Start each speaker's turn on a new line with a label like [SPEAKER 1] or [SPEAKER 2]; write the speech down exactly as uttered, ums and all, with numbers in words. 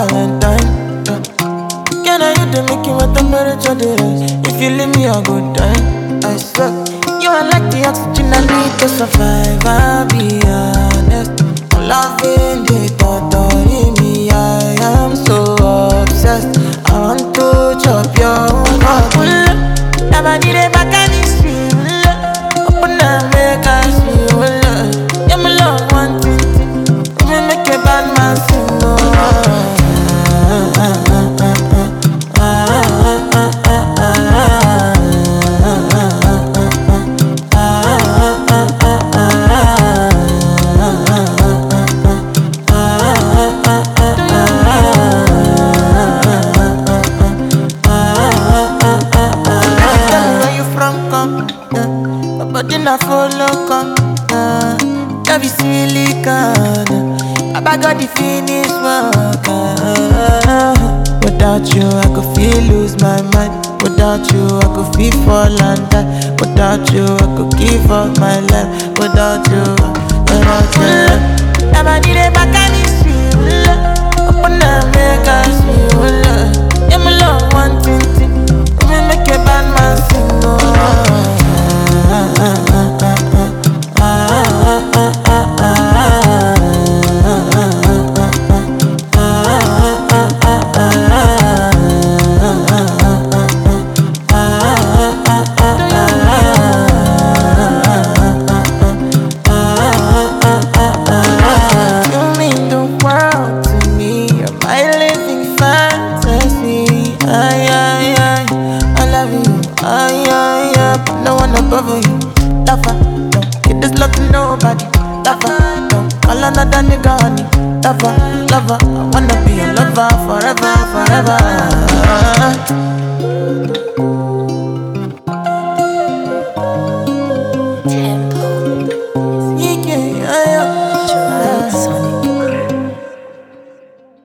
[SPEAKER 1] Valentine. Yeah. Can I you to make you my temperature the rise? If you leave me, I go die. I swear. You are like the oxygen I need to survive. I'll be honest. I'm loving the thought of me. I am so obsessed. I want to chop your heart. Never did it back and it's real. Open up, make us feel. Yeah, my love one thing. Me make a bad man sing. No. But then I follow come, uh, that be silicone. I got the finish work. Uh, without you, I could feel lose my mind. Without you, I could feel fall and die. Without you, I could give up my life. Without you, without you, never need it back and it's real. Open up, make us feel. Yeah, my love one thing, me make a bad man sing. No. No one above you, lover, don't get this love to nobody, lover, don't call another nigga honey, lover, lover, I wanna be a lover forever, forever.